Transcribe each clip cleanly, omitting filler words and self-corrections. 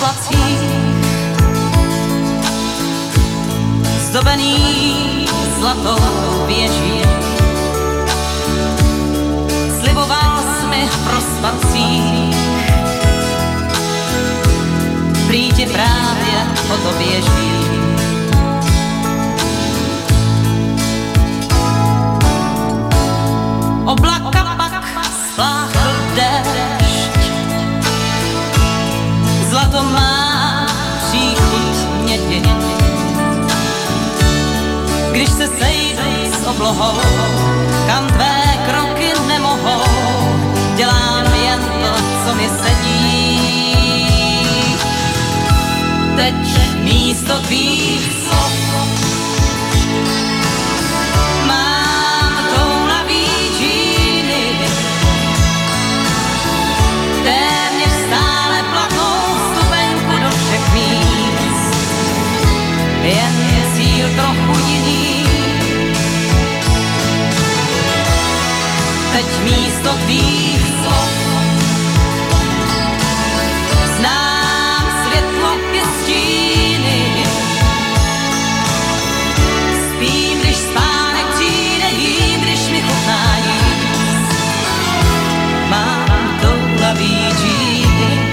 oblacích, zdobený zlatou věží. Sliboval jsi mi v prospacích, prý ti právě o to běží. Oblaka pak spláchl déšť, zlato má příchuť mědi. Když se sejdou s oblohou, kam tvé kroky nemohou, dělám jen to, co mi sedí. Teď místo tvých slov mám toulavý džíny, téměř stále platnou vstupenku do všech míst, jen je cíl trochu jiný. Teď místo tvých slov znám světlo pěstíny. Spím, když spánek přijde, jím, když mi chutná jíst. Mám toulavý džíny.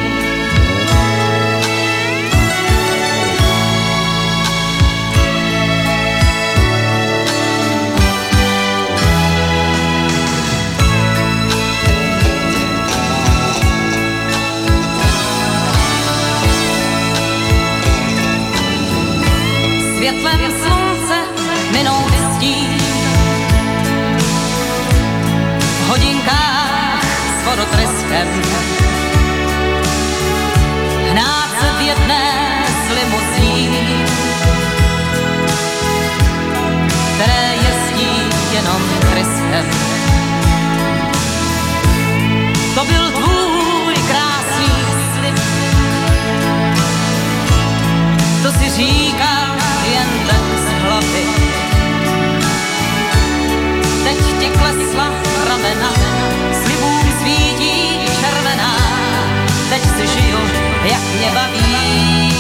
Světlem slunce minou stín, v hodinkách s vodotreskem, hnát se v jedné z limuzín, které jezdí jenom tryskem. To byl tvůj krásný slib, to si říkal jen tak z hlavy. Teď tě klesla ramena, slibům svítí červená, teď si žiju, jak mě baví.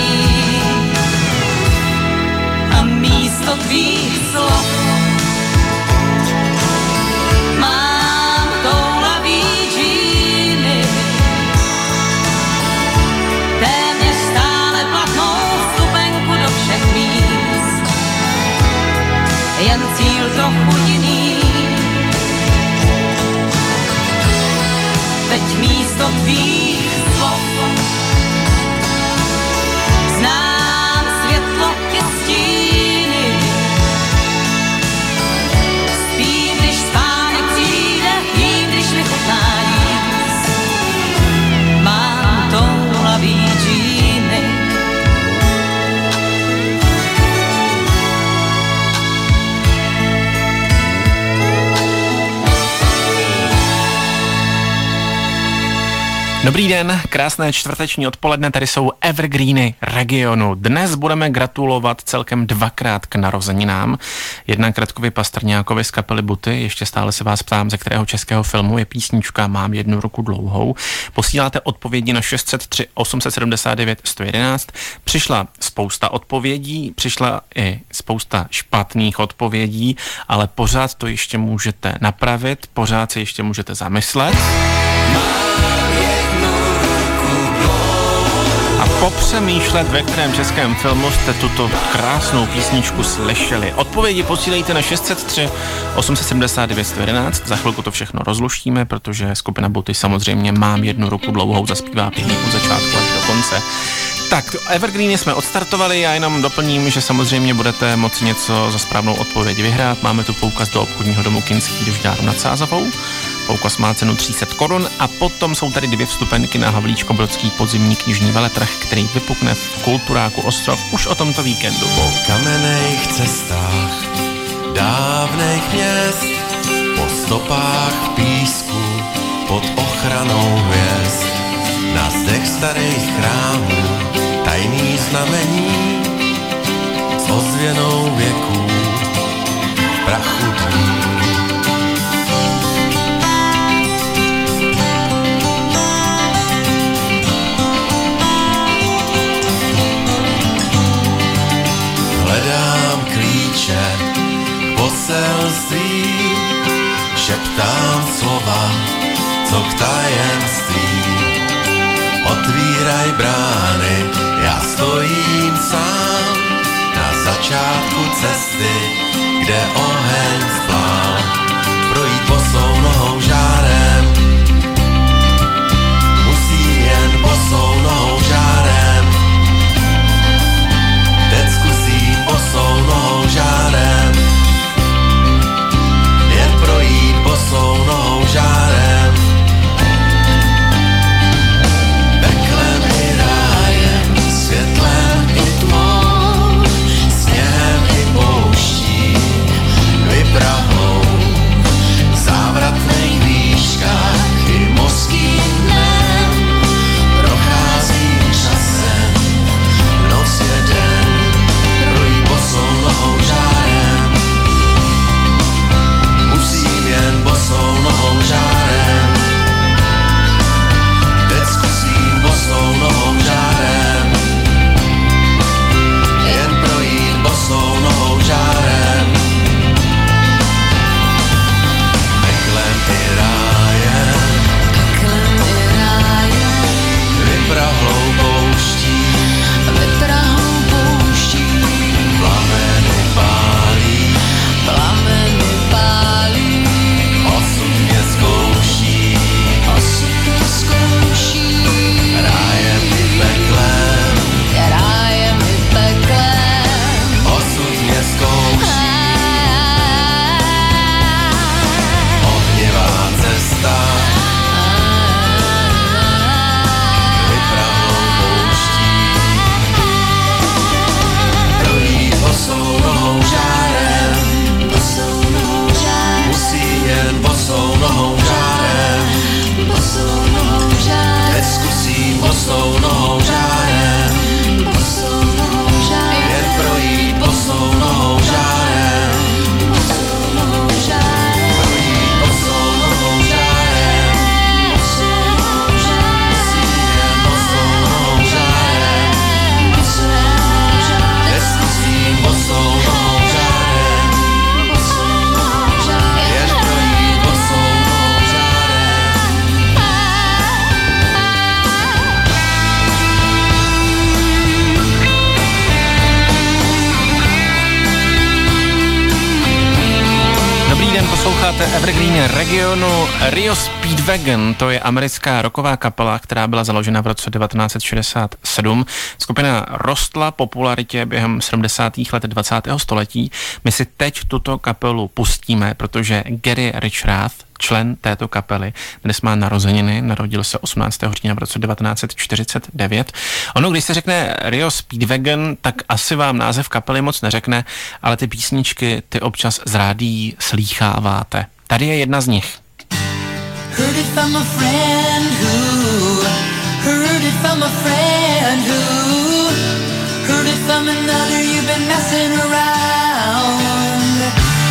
A místo tvých slov mám toulavý džíny, téměř stále platnou vstupenku do všech míst, jen cíl trochu jiný. Teď místo tvých slov znám světlo pěstíny. Spím, když spánek přijde, jím, když mi chutná jíst. Mám toulavý džíny. Dobrý den, krásné čtvrteční odpoledne, tady jsou evergreeny regionu. Dnes budeme gratulovat celkem dvakrát k narozeninám. Jednak Radkovi Pastrňákovi z kapely Buty, ještě stále se vás ptám, ze kterého českého filmu je písnička Mám jednu ruku dlouhou. Posíláte odpovědi na 603 879 111. Přišla spousta odpovědí, přišla i spousta špatných odpovědí, ale pořád to ještě můžete napravit, pořád se ještě můžete zamyslet. A popřemýšlet, ve kterém českém filmu jste tuto krásnou písničku slyšeli. Odpovědi posílejte na 603 879 111. Za chvilku to všechno rozluštíme, protože skupina Buty samozřejmě Mám jednu ruku dlouhou zaspívá pěkně od začátku až do konce. Tak, evergreeny jsme odstartovali, já jenom doplním, že samozřejmě budete moci něco za správnou odpověď vyhrát. Máme tu poukaz do obchodního domu Kinský do Žďáru nad Sázavou. Poukaz má cenu 300 korun a potom jsou tady 2 vstupenky na Havlíčkobrodský podzimní knižní veletrh, který vypukne v Kulturáku Ostrov už o tomto víkendu. Po kamenných cestách dávných měst, po stopách písku, pod ochranou hvězd, na zdech starých chrámů, tajný znamení, s ozvěnou věků, v prachu tmí. brány, já stojím sám na začátku cesty, kde oheň splál, projít bosou nohou žárem, musí jen bosou nohou žárem, teď zkusím bosou nohou žárem, jen projít bosou nohou žárem. Peklem i rájem, světlem i tmou, sněhem i pouští, vyprahou, v závratných výškách i mořským dnem, procházím časem, noc je den, projít bosou nohou žárem, musím jen bosou nohou žárem, teď zkusím bosou nohou žárem, jen projít bosou nohou žárem. Peklem i rájem, vyprahlou pouští, plameny pálí, osud mě zkouší, rájem i peklem, osud mě zkouší, ohnivá cesta, vyprahlou pouští, projít bosou nohou žárem, musí jen bosou nohou žárem, teď zkusím bosou nohou žárem, jen projít bosou nohou žárem, projít bosou nohou žárem, musí jen bosou nohou žárem, teď zkusím bosou nohou žárem, jen projít bosou nohou žárem. Dobrý den, posloucháte Evergreen regionu. Rio Speedwagon, to je americká rocková kapela, která byla založena v roce 1967. Skupina rostla popularitě během 70. let 20. století. My si teď tuto kapelu pustíme, protože Gary Richrath, člen této kapely, dnes má narozeniny, narodil se 18. října v roce 1949. Ono, když se řekne Rio Speedwagon, tak asi vám název kapely moc neřekne, ale ty písničky ty občas z rádií slýcháváte. Tady je jedna z nich. Heard it from a friend who heard it from a friend who heard it from another. You've been messing around.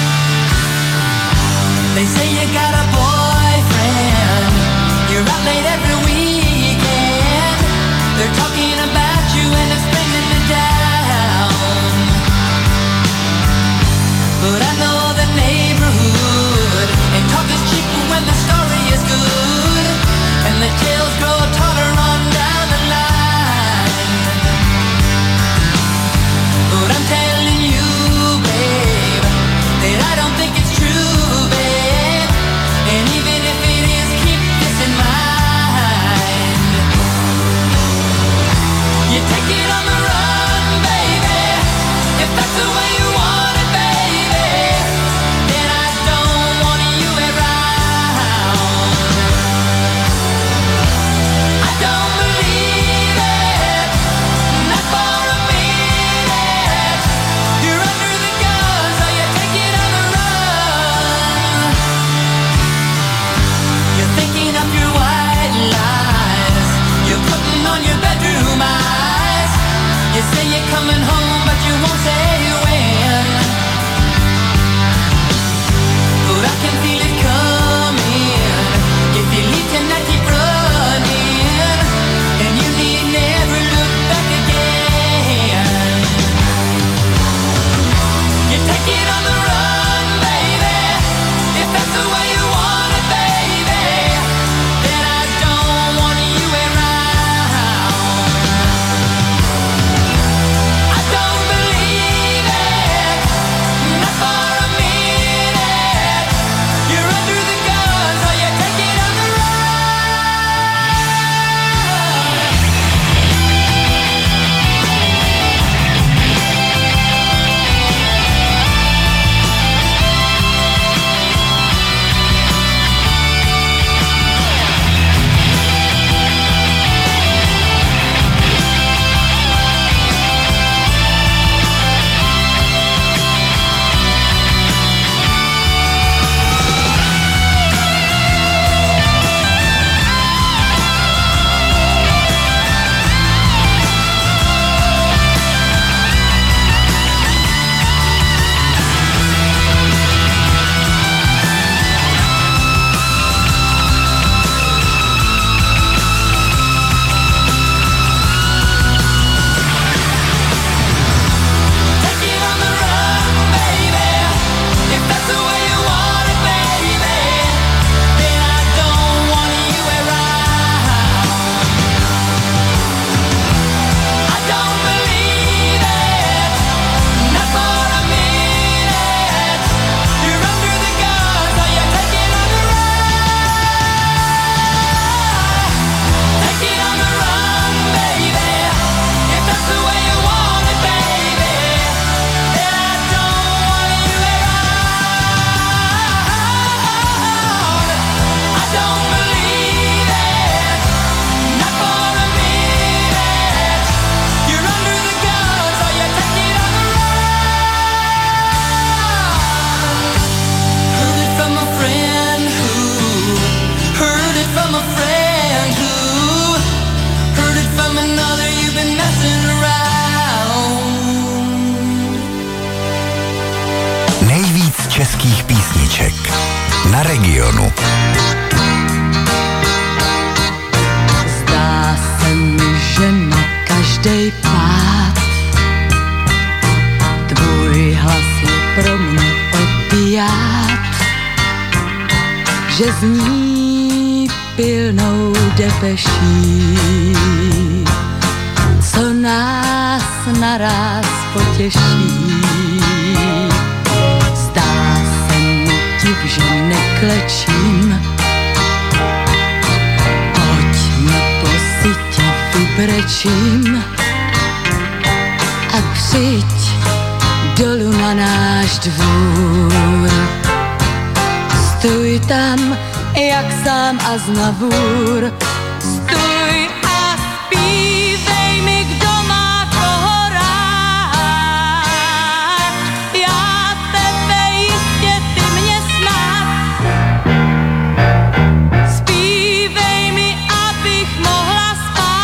They say you got a boyfriend. You're out late every weekend. They're talking about you and it's bringing me down. But I know the neighborhood, and talk is cheap when the story is good, and the tales grow taller on down the line. But I'm telling you českých písniček na Regionu. Zdá se mi, že na každej pád tvůj hlas je pro mě opiát, že zní pilnou depeší, co nás naráz potěší. Zdá se mi div, že neklečím, pojďme po sytě vybrečím a přijď dolů na náš dvůr. Stůj tam, jak sám a znavůr. Stůj a zpívej mi, kdo má koho rád. Já tebe jistě, ty mě snad. Zpívej mi, abych mohla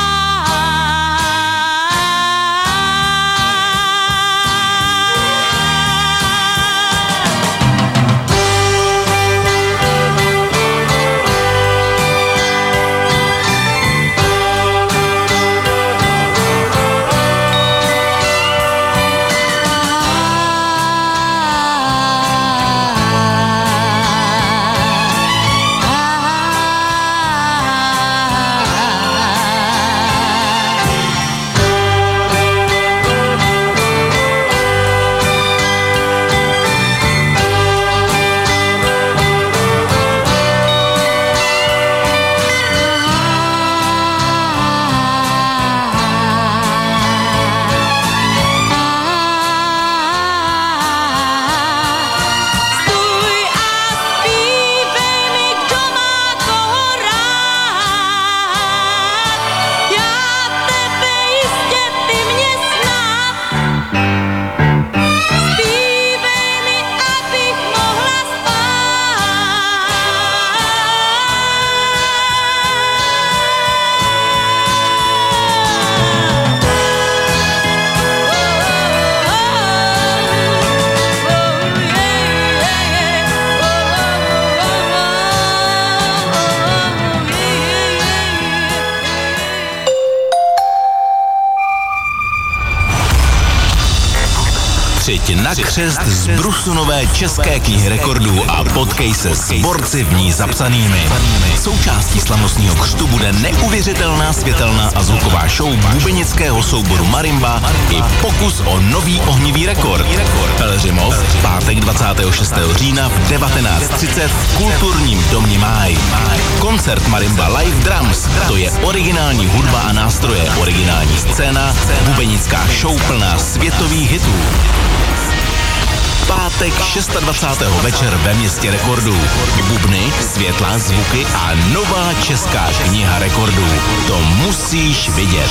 Na křest z brusu nové české knihy rekordů a potkej se s borci v ní zapsanými. Součástí slavnostního křtu bude neuvěřitelná světelná a zvuková show bubenického souboru Marimba i pokus o nový ohnivý rekord. Pelhřimov, pátek 26. října v 19:30 v kulturním domě Máj. Koncert Marimba Live Drums, to je originální hudba a nástroje, originální scéna, bubenická show plná světových hitů. Pátek 26. večer ve městě rekordů. Bubny, světla, zvuky a nová česká kniha rekordů. To musíš vidět.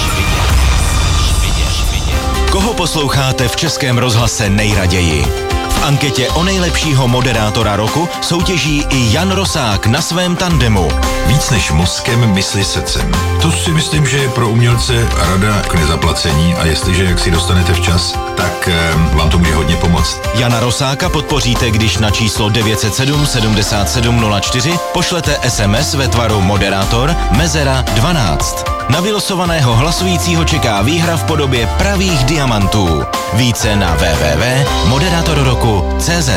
Koho posloucháte v Českém rozhlase nejraději? V anketě o nejlepšího moderátora roku soutěží i Jan Rosák na svém tandemu. Víc než mozkem, mysli srdcem. To si myslím, že je pro umělce rada k nezaplacení a jestliže jak si dostanete včas, tak vám to může hodně pomoct. Jana Rosáka podpoříte, když na číslo 907 77 04 pošlete SMS ve tvaru moderátor mezera 12. Na vylosovaného hlasujícího čeká výhra v podobě pravých diamantů. Více na www.moderatorroku.cz.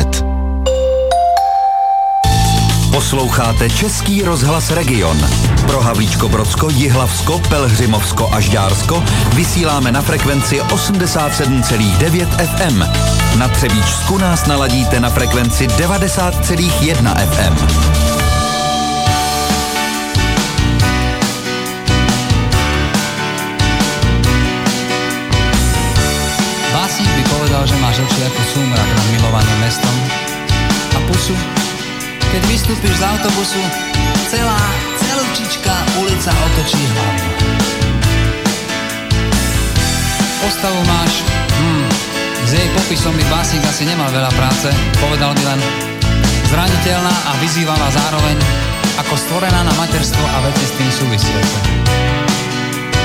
Posloucháte Český rozhlas Region. Pro Havlíčko-Brodsko, Jihlavsko, Pelhřimovsko a Žďársko vysíláme na frekvenci 87,9 FM. Na Třebíčsku nás naladíte na frekvenci 90,1 FM. Básnik by povedal, že máš oči ako súmrak nad milovaným mestom a pusu. Keď vystúpiš z autobusu, celúčička ulica otočí hlavu. Postavu máš, s jej popisom by básnik asi nemal veľa práce, povedal by len zraniteľná a vyzývavá zároveň, ako stvorená na materstvo a veci s tým súvisiace.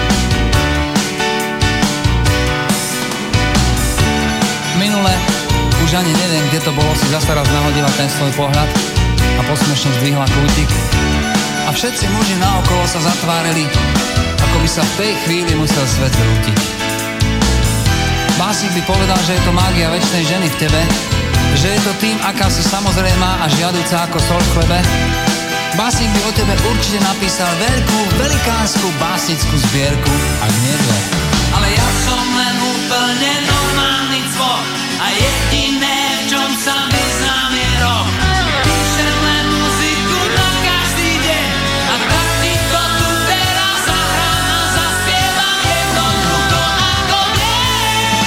Minule Už ani neviem, kde to bolo, si zase raz nahodila ten svoj pohľad a posmešne zdvihla kútik. A všetci muži naokolo sa zatvárili, ako by sa v tej chvíli musel svet zrútiť. Básnik by povedal, že je to mágia večnej ženy v tebe, že je to tým, aká si samozrejmá a žiaduca ako sol v chlebe. Básnik by o tebe určite napísal veľkú, velikánsku básnickú zbierku, ak nie dve. Ale ja som len úplne normálny cvok a jediné, v čom sa vyznám, je rock. Píšem len muziku na každý deň a tak ti to tu teraz zahrám a zaspievam jednoducho ako deň.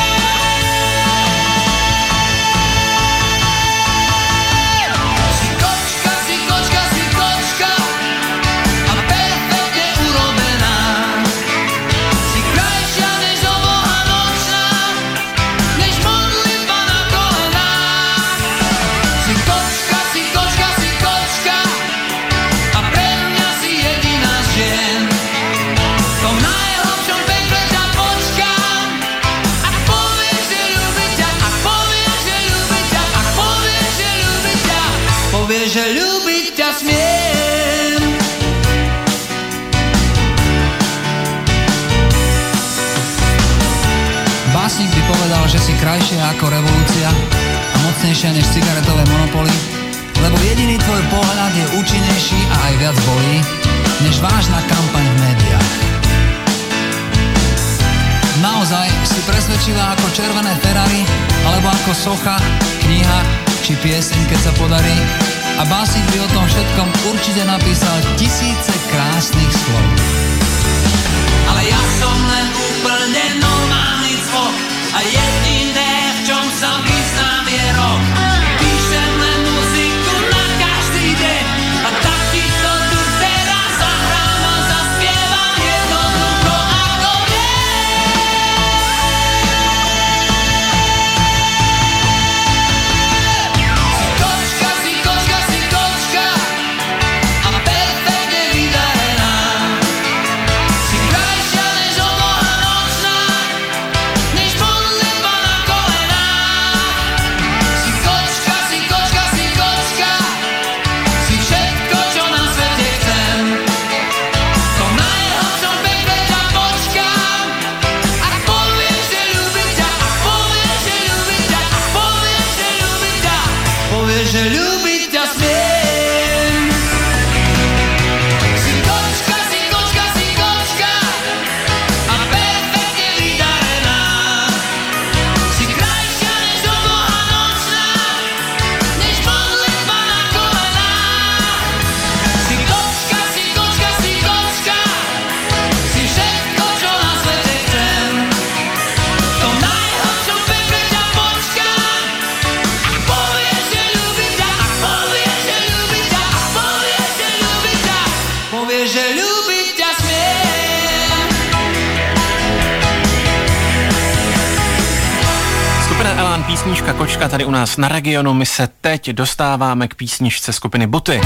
Si kočka, si kočka, si kočka a perfektne urobená. Si krajšia než oboha nočná, než modlitba na kolenách. Si kočka, si kočka, si kočka a pre mňa si jediná z žien. V tom najhlbšom pekle ťa počkám, ak povieš, že ľúbim ťa, ak povieš, že ľúbim ťa, ak povieš, že ľúbim ťa, povieš, že ľúbiť ťa smiem. Básnik by povedal, že si krajšia ako revolúcia a mocnejšia než cigaretové monopoly, lebo jediný tvoj pohľad je účinnejší a aj viac bolí, než vážna kampaň v médiách. Naozaj si presvedčivá ako červené Ferrari, alebo ako socha, kniha či pieseň, keď sa podarí. A básnik by o tom všetkom určite napísal tisíce krásnych slov. Ale ja som len úplne normálny cvok a jediné, v čom sa vyznám, je rock. Píšem len muziku na každý deň a tak ti to tu teraz zahrám a zaspievam jednoducho ako deň. Si kočka, si kočka, si kočka a perfektne vydarená. Si krajšia než oboha nočná, než modlitba na kolenách. Si kočka, si kočka, si kočka, si všetko, čo na svete chcem. V tom najhlbšom pekle ťa počkám, ak povieš, že ľúbim ťa, ak povieš, že ľúbim ťa, ak povieš, že ľúbim ťa, povieš, že ľúbiť ťa smiem. Si kočka, si kočka, si kočka a perfektne vydarená. Si krajšia než oboha nočná, než modlitba na kolenách. Si kočka, si kočka, si kočka, si všetko, čo na svete chcem. V tom najhlbšom pekle ťa počkám, ak povieš, že ľúbim ťa, ak povieš, že ľúbim ťa, ak povieš, že ľúbim ťa, povieš, že ľúbiť ťa smiem. Skupina Elán, písnička Kočka tady u nás na Regionu. My se teď dostáváme k písničce skupiny Buty.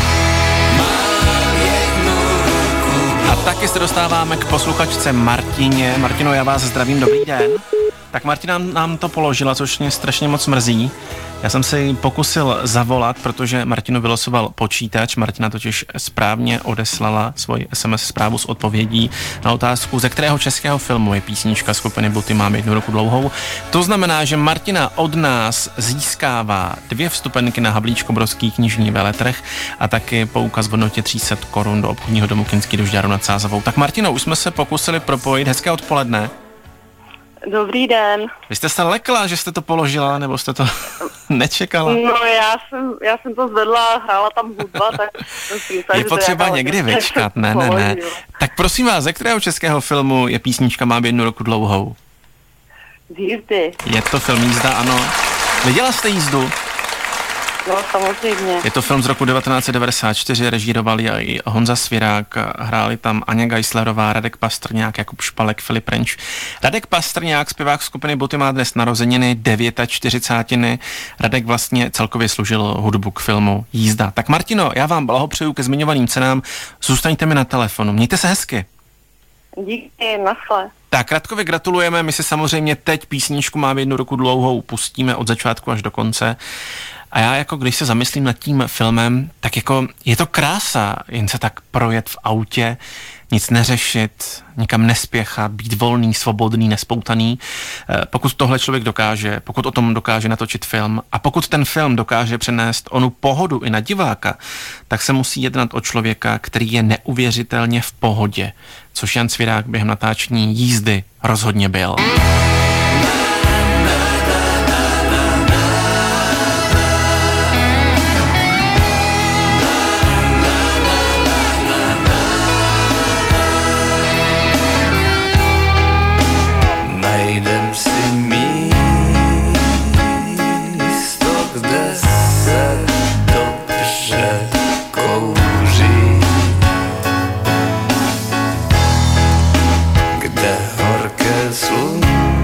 A taky se dostáváme k posluchačce Martině. Martino, já vás zdravím, dobrý den. Tak Martina nám to položila, což mě strašně moc mrzí. Já jsem se jí pokusil zavolat, protože Martinu vylosoval počítač. Martina totiž správně odeslala svoji SMS zprávu s odpovědí na otázku, ze kterého českého filmu je písnička skupiny Buty Mám jednu ruku dlouhou. To znamená, že Martina od nás získává 2 vstupenky na Havlíčko-Brodský knižní veletrh a taky poukaz v hodnotě 300 korun do obchodního domu Kinský Dožďáru nad Sázavou. Tak Martino, už jsme se pokusili propojit. Hezké odpoledne. Dobrý den. Vy jste se lekla, že jste to položila, nebo jste to nečekala? No já jsem to zvedla, hrála tam hudba, tak jsem si myslela, je potřeba někdy vyčkat, ne. Tak prosím vás, ze kterého českého filmu je písnička Mám jednu ruku dlouhou? Z Jízdy. Je to film Jízda, ano. Viděla jste Jízdu? No, samozřejmě. Je to film z roku 1994, režíroval i Honza Svirák, hráli tam Aňa Geislerová, Radek Pastrňák, Jakub Špalek, Filip Renč. Radek Pastrňák, zpěvák skupiny Buty, má dnes narozeniny 49. Radek vlastně celkově složil hudbu k filmu Jízda. Tak Martino, já vám blahopřeju ke zmiňovaným cenám, zůstaňte mi na telefonu, mějte se hezky. Díky, naschle. Tak Radkovi gratulujeme, my si samozřejmě teď písničku Mám jednu ruku dlouhou pustíme od začátku až do konce. A já jako když se zamyslím nad tím filmem, tak jako je to krása, jen se tak projet v autě, nic neřešit, nikam nespěchat, být volný, svobodný, nespoutaný. Pokud tohle člověk dokáže, pokud o tom dokáže natočit film a pokud ten film dokáže přenést onu pohodu i na diváka, tak se musí jednat o člověka, který je neuvěřitelně v pohodě, což Jan Svěrák během natáčení Jízdy rozhodně byl. Najdem si místo, kde se dobře kouří, kde horké slunce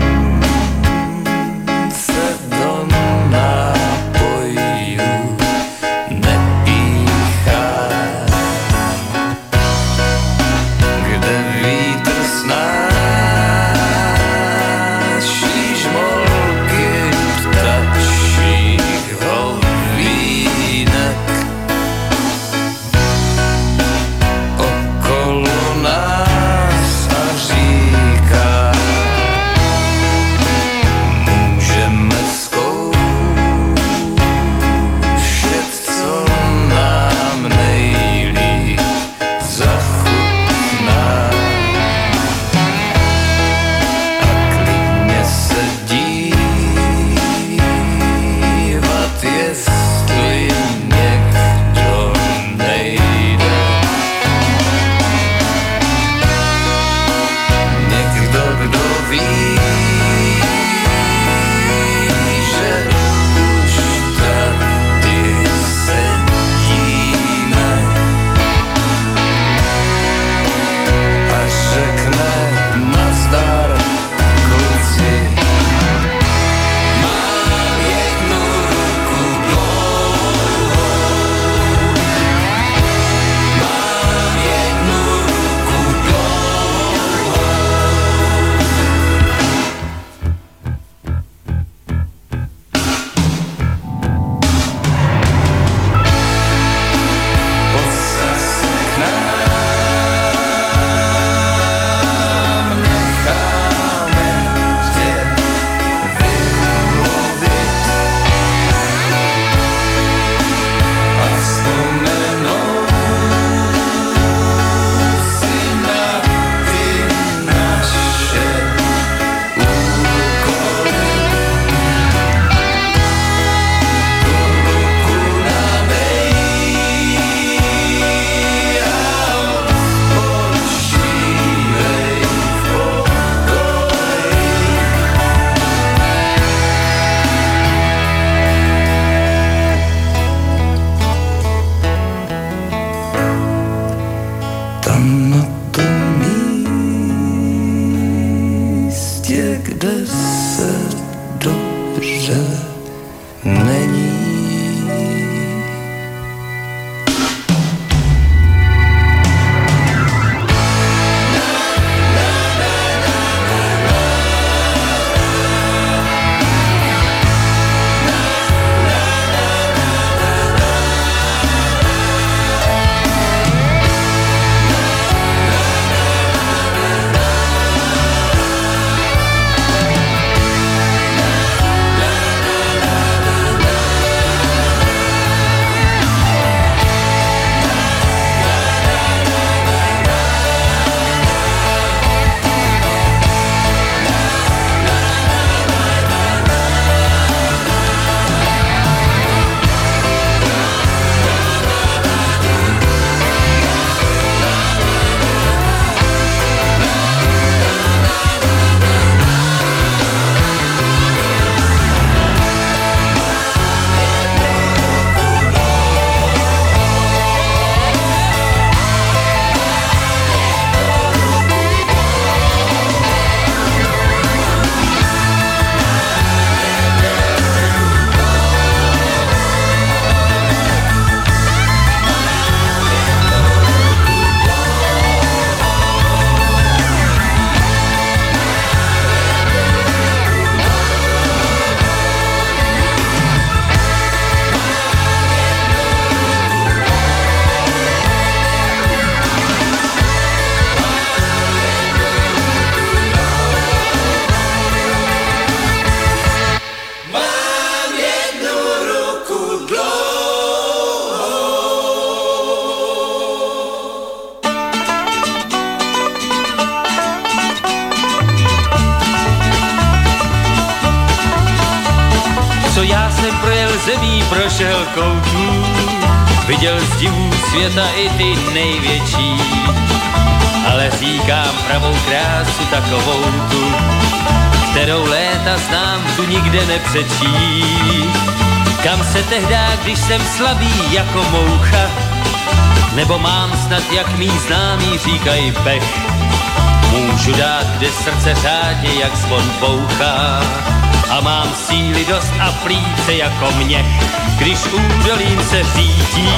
Viděl zemí, prošel koutů, viděl z divů světa i ty největší, ale říkám pravou krásu takovou tu, kterou léta znám, tu nikde nepřečí. Kam se tehdá, když jsem slabý jako moucha, nebo mám snad, jak mý známí říkají, pech. Můžu dát, kde srdce řádně, jak zvon bouchá, a mám síly dost a plíce jako měch, když údolím se řítí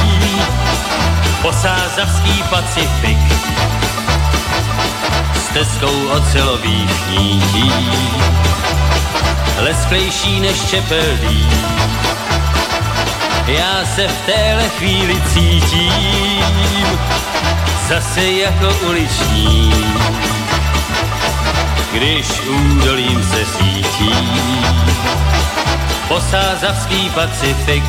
posázavský Pacifik s teskou ocelových nítí, lesklejší než čepelí. Já se v téhle chvíli cítím zase jako uliční, když údolím se řítí posázavský Pacifik.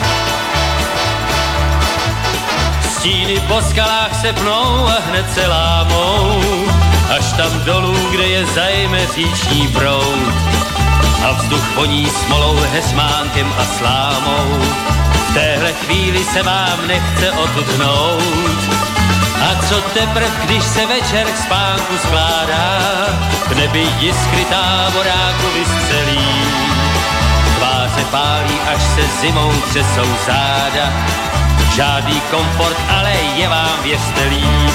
Stíny po skalách se pnou a hned se lámou, až tam dolů, kde je zajme říční proud, a vzduch voní smolou, heřmánkem a slámou. V téhle chvíli se vám nechce odutnout. A co teprv, když se večer k spánku skládá, v nebi jiskry táboráku vystřelí. Tváře pálí, až se zimou třesou záda, žádný komfort, ale je vám věřte líp.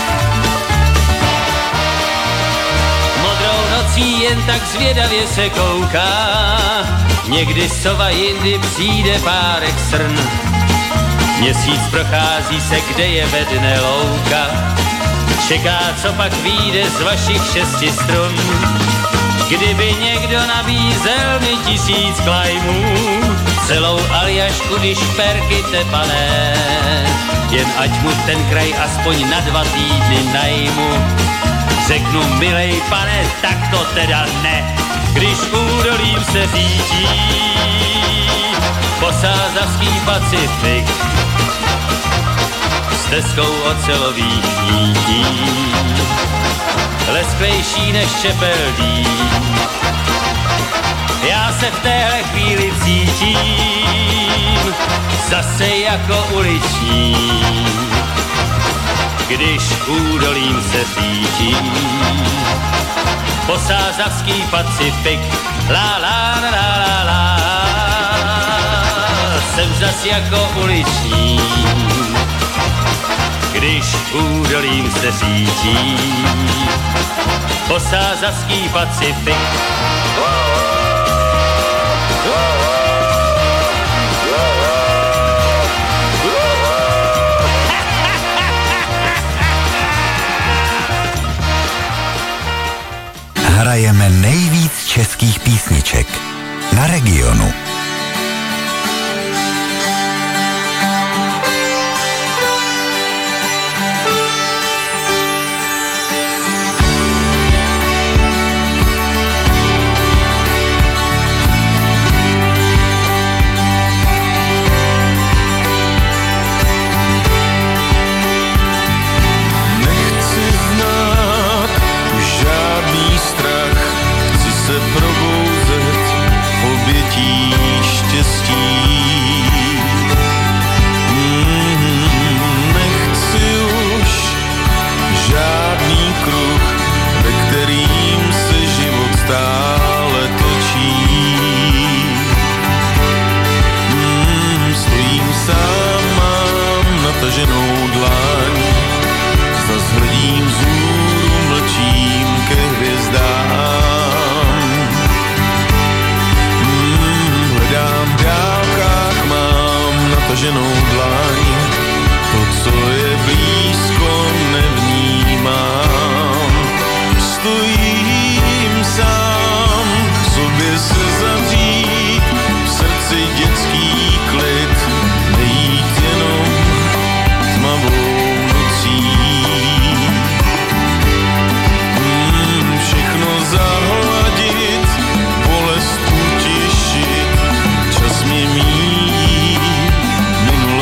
Modrou nocí jen tak zvědavě se kouká, někdy sova, jindy přijde párek srn. Měsíc prochází se, kde je ve dne louka, čeká, co pak vyjde z vašich 6 strun. Kdyby někdo nabízel mi 1000 klajmů, celou aljašku, když perky tepané, jen ať mu ten kraj aspoň na 2 týdny najmu. Řeknu, milej pane, tak to teda ne, když údolím se řítí posázavský Pacifik s teskou ocelových nítí, lesklejší než čepeldí. Já se v téhle chvíli cítím zase jako uliční, když údolím se řítí posázavský Pacifik. La la la la la, jsem zas jako uliční, když údolím se řítí posázavský Pacifik. Hrajeme nejvíc českých písniček na Regionu. Probouzet obětí štěstí. Nechci už žádný kruh, ve kterým se život stále točí. Stojím sám, mám nataženou dlaň, zas hledím vzhůru, mlčím ke hvězdám. V dálkách mám nataženou dlaň, to, co je blízko, nevnímám. Stojím sám, k sobě se zavřít, v srdci dětský klid, nejít jenom tmavou nocí. Všechno zahladit, bolest utěšit, čas mě míjí, minule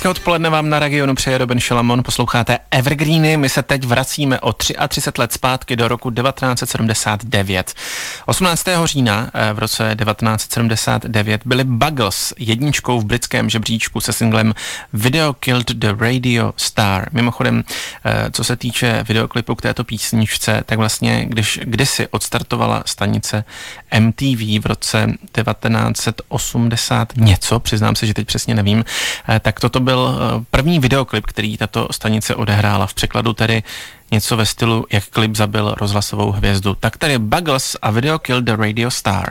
Hezké odpoledne vám na Regionu přeje Robin Šalamon, posloucháte Evergreeny, my se teď vracíme o 33 let zpátky do roku 1979. 18. října v roce 1979 byli Buggles jedničkou v britském žebříčku se singlem Video Killed the Radio Star. Mimochodem, co se týče videoklipu k této písničce, tak vlastně když kdysi odstartovala stanice MTV v roce 1980 něco, přiznám se, že teď přesně nevím, tak toto byl první videoklip, který tato stanice odehrála, v překladu tedy něco ve stylu, jak klip zabil rozhlasovou hvězdu. Tak tady Buggles a Video Killed the Radio Star.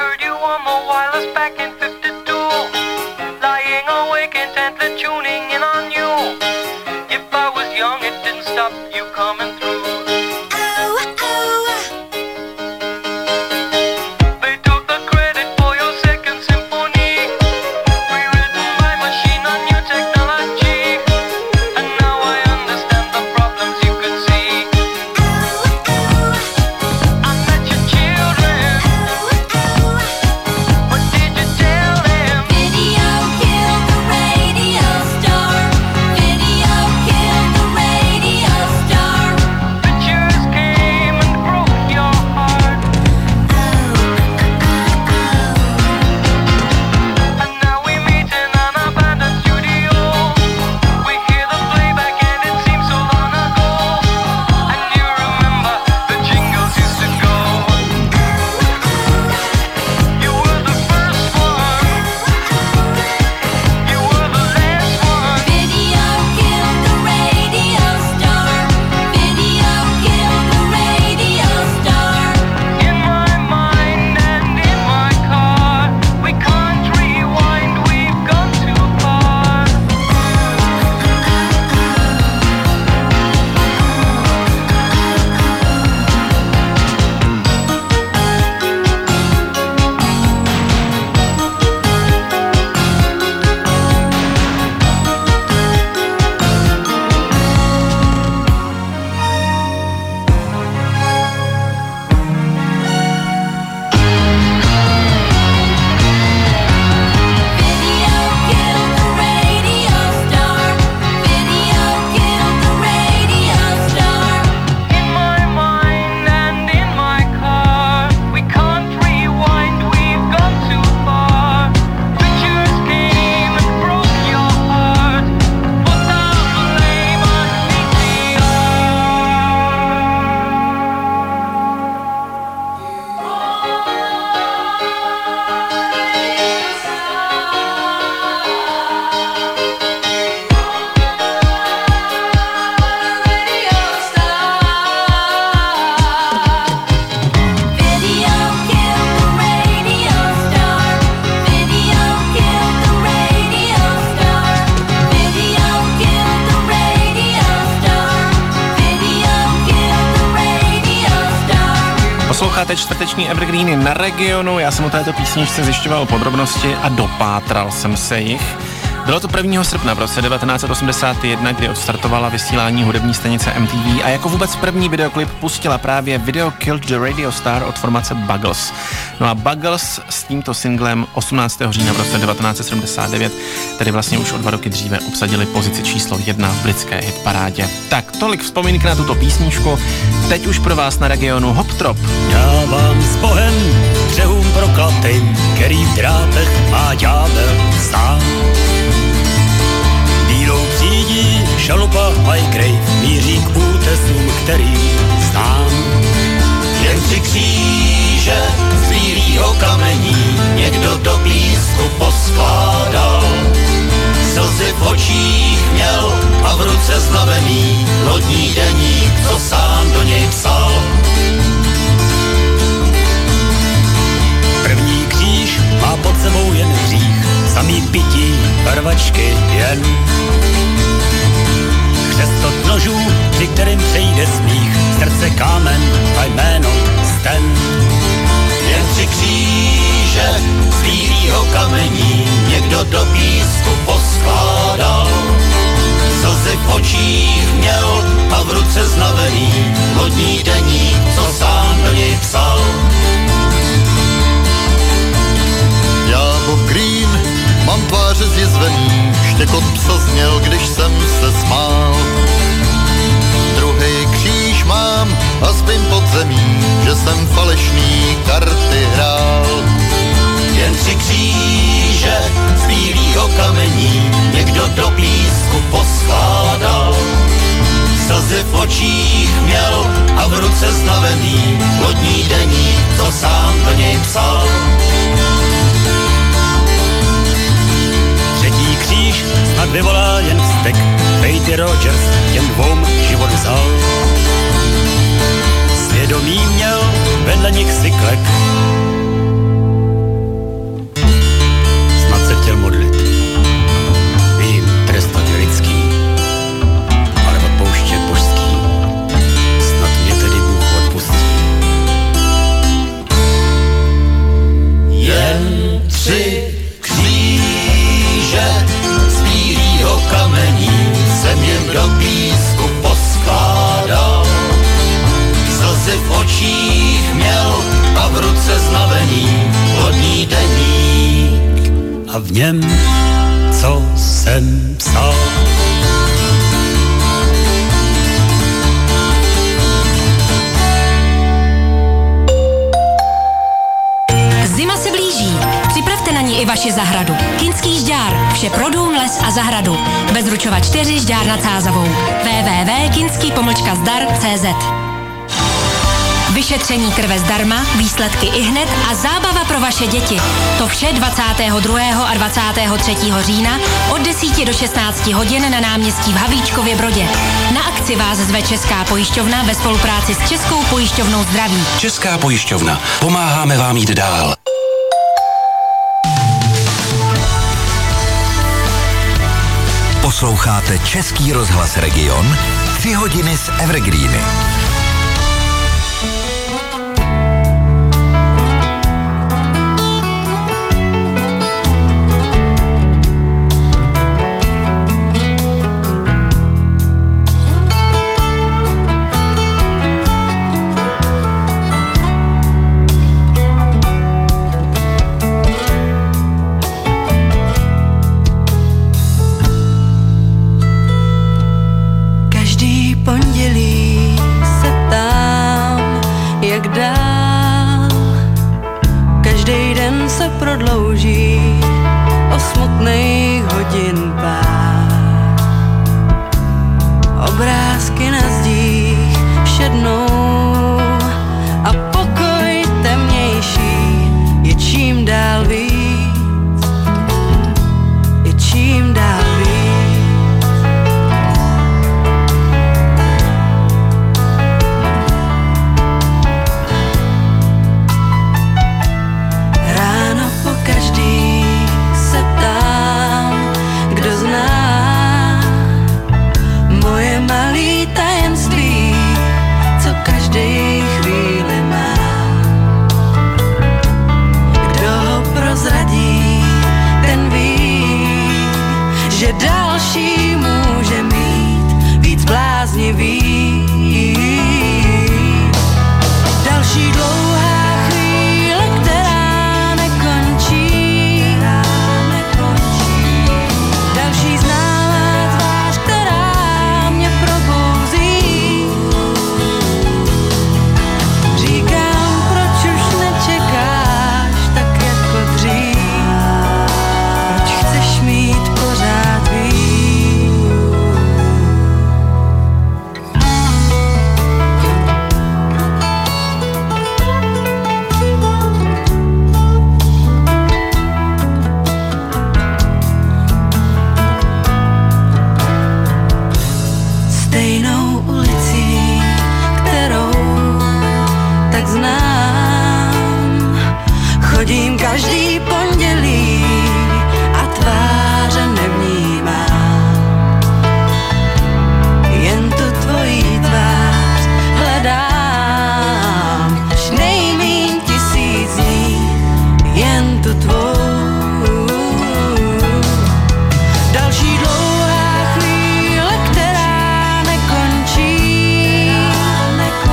Posloucháte čtvrteční Evergreeny na Regionu, já jsem o této písničce zjišťoval podrobnosti a dopátral jsem se jich. Bylo to 1. srpna v roce 1981, kdy odstartovala vysílání hudební stanice MTV a jako vůbec první videoklip pustila právě Video Killed the Radio Star od formace Buggles. No a Buggles s tímto singlem 18. října v roce 1979, tedy vlastně už o 2 roky dříve, obsadili pozici číslo 1 v britské hitparádě. Tak tolik vzpomínky na tuto písničku, teď už pro vás na Regionu Hop Trop. Já vám s Bohem břehům proklatým, který v drátech má ďábel sám. Bílou přídí šalupa Highgrave míří k útesům, který znám. Jen 3 kříže z bílýho kamení někdo do písku poskládal. Slzy v očích měl a v ruce znavený lodní deník, co sám do něj psal. První kříž má pod sebou jen hřích, samý pití, barvačky jen. Křest od nožů, při kterým přejde smích, srdce kámen a jméno Sten. Jen 3 kříže z bílýho kamení někdo do písku poskládal. Slzy v očích měl a v ruce znavený lodní deník, co sám do něj psal. Já Bob Green, mám tváře zjezvený, štěkot psa zněl, když jsem se smál. Druhý kříž mám a spím pod zemí, že jsem falešný karty hrál. Jen 3 kříže z bílýho kamení někdo do písku poskládal. Slzy v očích měl a v ruce znavený lodní deník, co sám do něj psal. Třetí kříž snad vyvolá jen vztek, Katie Rogers těm 2 život vzal. Svědomí měl vedle nich cyklek, snad se chtěl modlit. Vím, trestat je lidský, ale odpouštět božský, snad mě tedy Bůh odpustí. Jen 3 kříže z bílýho kamení jsem jim do písku poskládal. Slzy v očích měl a v ruce znavený lodní deník. A v něm, co jsem psal. Zima se blíží. Připravte na ní i vaši zahradu. Kinský žďár. Vše pro dům, les a zahradu. Bezručova 4 Žďár nad Sázavou. www.kinský-zdar.cz. Vyšetření krve zdarma, výsledky ihned a zábava pro vaše děti. To vše 22. a 23. října od 10 do 16 hodin na náměstí v Havíčkově Brodě. Na akci vás zve Česká pojišťovna ve spolupráci s Českou pojišťovnou zdraví. Česká pojišťovna. Pomáháme vám jít dál. Posloucháte Český rozhlas Region, 3 hodiny z Evergreeny.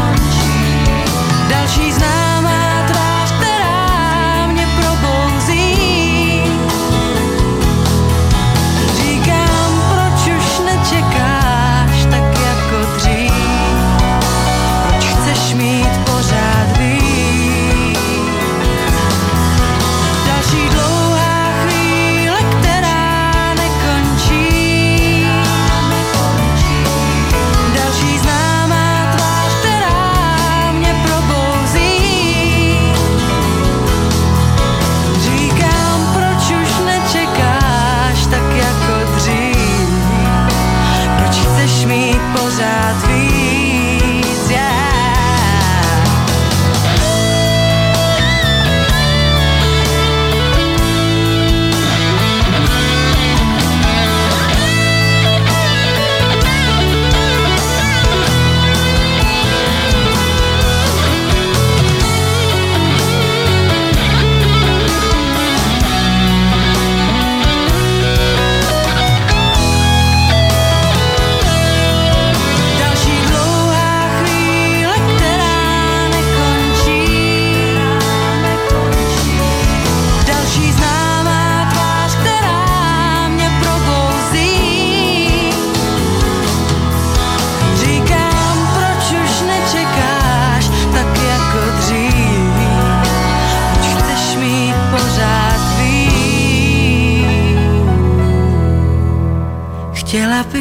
Další známá tvář, která mě probouzí.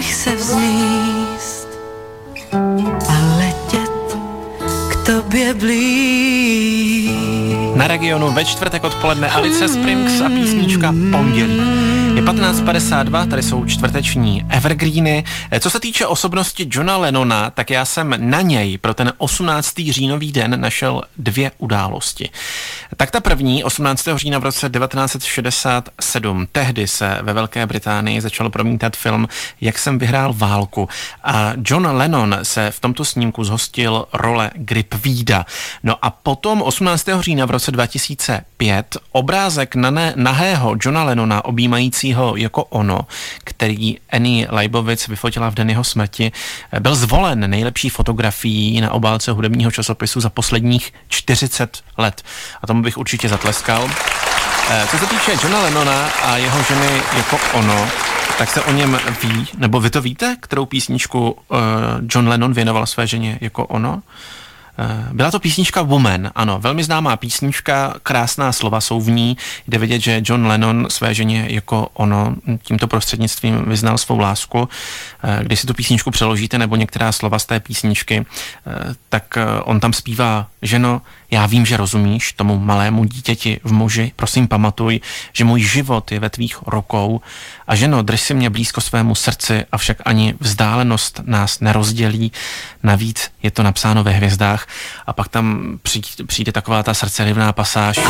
bych se vzníst a letět k tobě blíž. Na Regionu ve čtvrtek odpoledne Alice Springs a písnička Pondělí. Je 15:52, tady jsou čtvrteční evergreeny. Co se týče osobnosti Johna Lennona, tak já jsem na něj pro ten 18. říjnový den našel 2 události. Tak ta první, 18. října v roce 1967, tehdy se ve Velké Británii začal promítat film Jak jsem vyhrál válku a John Lennon se v tomto snímku zhostil role Gripvída. No a potom 18. října v roce 2005 obrázek nahého Johna Lennona objímajícího Yoko Ono, který Annie Leibovitz vyfotila v den jeho smrti, byl zvolen nejlepší fotografií na obálce hudebního časopisu za posledních 40 let. A tomu bych určitě zatleskal. Co se týče Johna Lennona a jeho ženy Yoko Ono, tak se o něm ví, nebo vy to víte, kterou písničku John Lennon věnoval své ženě Yoko Ono? Byla to písnička Woman, ano, velmi známá písnička, krásná slova jsou v ní, jde vidět, že John Lennon své ženě Yoko Ono tímto prostřednictvím vyznal svou lásku. Když si tu písničku přeložíte nebo některá slova z té písničky, tak on tam zpívá: ženo, já vím, že rozumíš tomu malému dítěti v muži, prosím pamatuj, že můj život je ve tvých rukou a ženo, drž si mě blízko svému srdci, avšak ani vzdálenost nás nerozdělí, navíc je to napsáno ve hvězdách. A pak tam přijde taková ta srdcerivná pasáž. I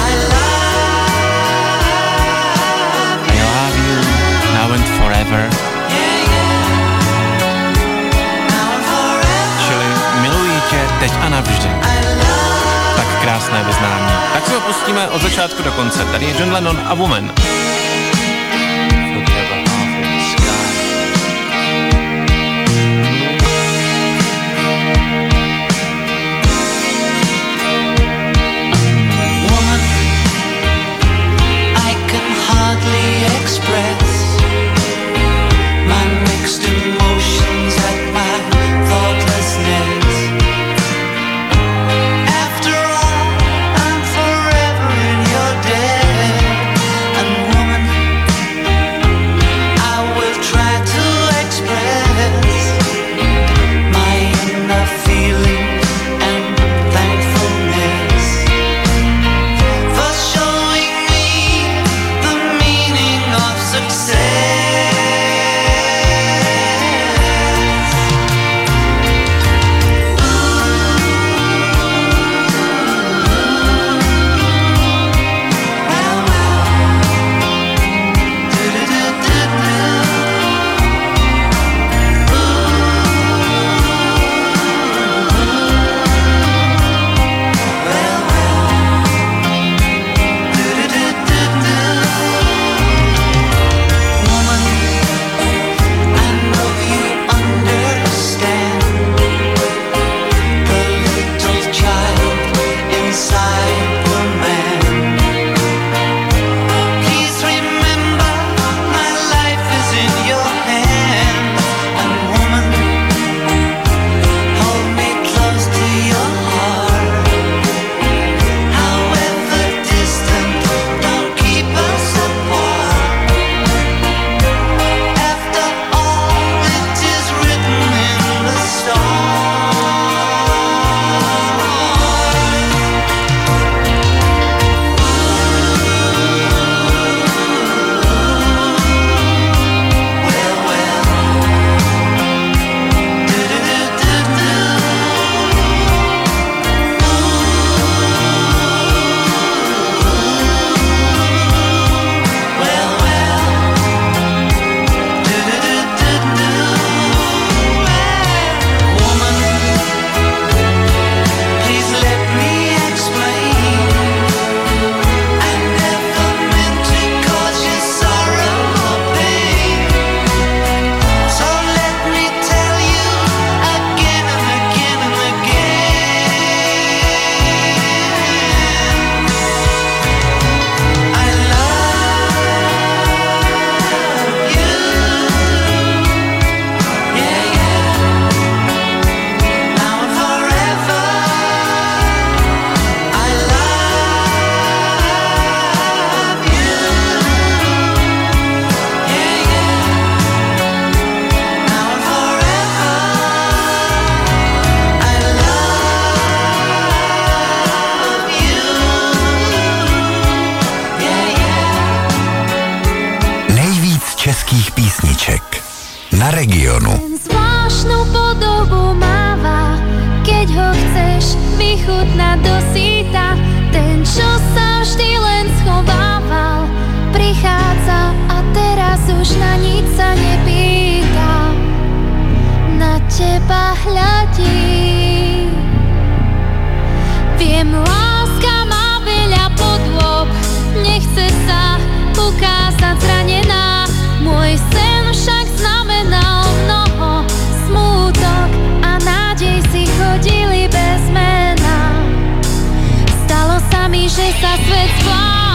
love you now and forever. Čili miluji tě teď a navždy. Tak krásné vyznání. Tak si ho pustíme od začátku do konce. Tady je John Lennon a Woman. After all, I'm forever in your debt. And woman, českých písniček. Na Regionu. Zvláštnu podobu máva, keď ho chceš vychutnať do síta. Ten, čo sa vždy len schovával, prichádza a teraz už na nič sa nepýta. Na teba hľadí. Viem, láska má veľa podôb, nechce sa ukázať zranená. Môj sen však znamenal mnoho, smútok a nádej si chodili bez mena. Stalo sa mi, že sa svet zbláznil.